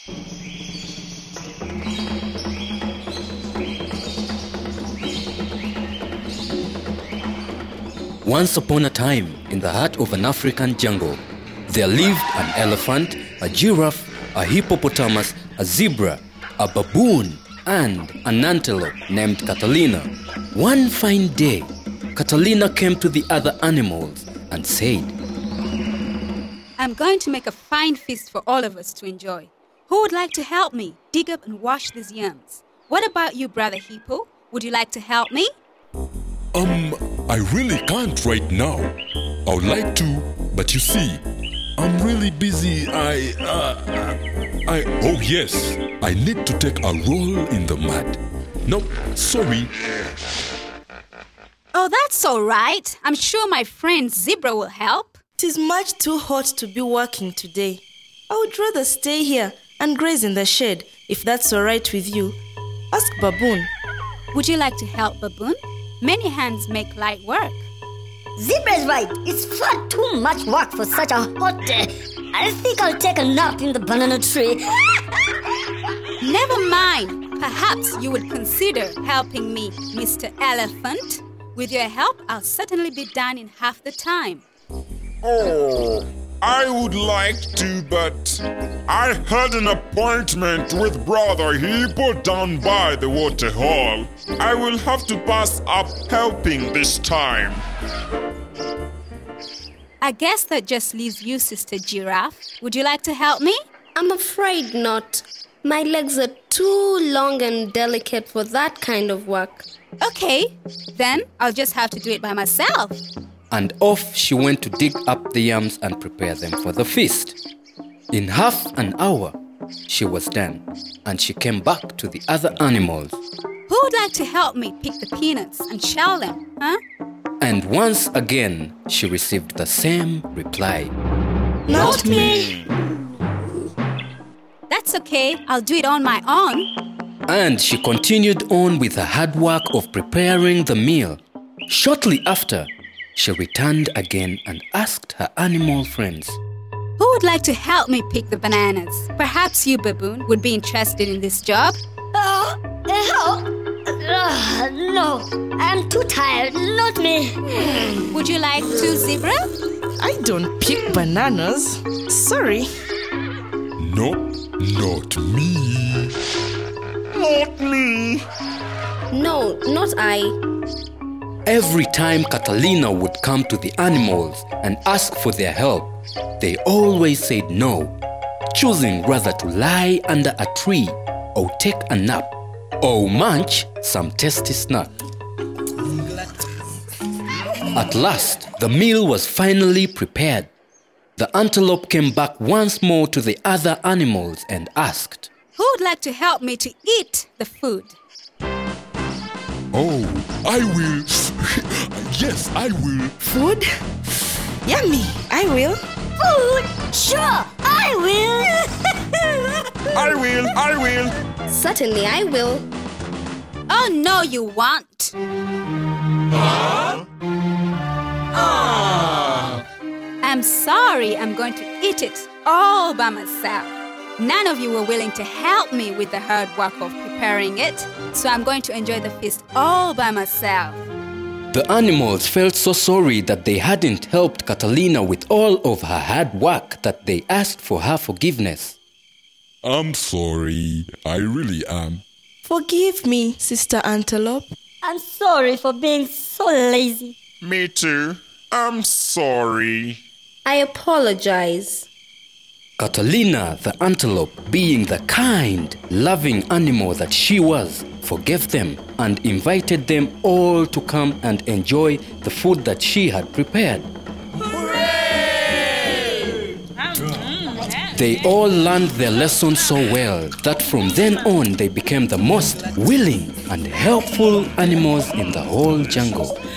Once upon a time, in the heart of an African jungle, there lived an elephant, a giraffe, a hippopotamus, a zebra, a baboon, and an antelope named Catalina. One fine day, Catalina came to the other animals and said, I'm going to make a fine feast for all of us to enjoy. Who would like to help me dig up and wash these yams? What about you, Brother Hippo? Would you like to help me? I really can't right now. I would like to, but you see, I'm really busy. Oh yes, I need to take a roll in the mud. No, sorry. Oh, that's all right. I'm sure my friend Zebra will help. It is much too hot to be working today. I would rather stay here and graze in the shade, if that's all right with you. Ask Baboon. Would you like to help, Baboon? Many hands make light work. Zebra's right. It's far too much work for such a hot day. I think I'll take a nap in the banana tree. Never mind. Perhaps you would consider helping me, Mr. Elephant. With your help, I'll certainly be done in half the time. Oh, I would like to, but I had an appointment with Brother Hippo down by the water hole. I will have to pass up helping this time. I guess that just leaves you, Sister Giraffe. Would you like to help me? I'm afraid not. My legs are too long and delicate for that kind of work. Okay, then I'll just have to do it by myself. And off she went to dig up the yams and prepare them for the feast. In half an hour, she was done, and she came back to the other animals. Who would like to help me pick the peanuts and shell them, huh? And once again, she received the same reply. Not me. That's okay, I'll do it on my own. And she continued on with the hard work of preparing the meal. Shortly after, she returned again and asked her animal friends, Who would like to help me pick the bananas? Perhaps you, Baboon, would be interested in this job. Help? No, I'm too tired. Not me. Would you like to, Zebra? I don't pick bananas. Sorry. Nope, not me. Not me. No, not I. Every time Catalina would come to the animals and ask for their help, they always said no, choosing rather to lie under a tree or take a nap or munch some tasty snack. At last, the meal was finally prepared. The antelope came back once more to the other animals and asked, Who would like to help me to eat the food? Oh, I will. Yes, I will. Food? Yummy. I will. Food? Sure, I will. I will. Certainly I will. Oh, no, you won't. I'm sorry, I'm going to eat it all by myself. None of you were willing to help me with the hard work of preparing it, so I'm going to enjoy the feast all by myself. The animals felt so sorry that they hadn't helped Catalina with all of her hard work that they asked for her forgiveness. I'm sorry. I really am. Forgive me, Sister Antelope. I'm sorry for being so lazy. Me too. I'm sorry. I apologize. Catalina, the antelope, being the kind, loving animal that she was, forgave them and invited them all to come and enjoy the food that she had prepared. Hooray! They all learned their lesson so well that from then on they became the most willing and helpful animals in the whole jungle.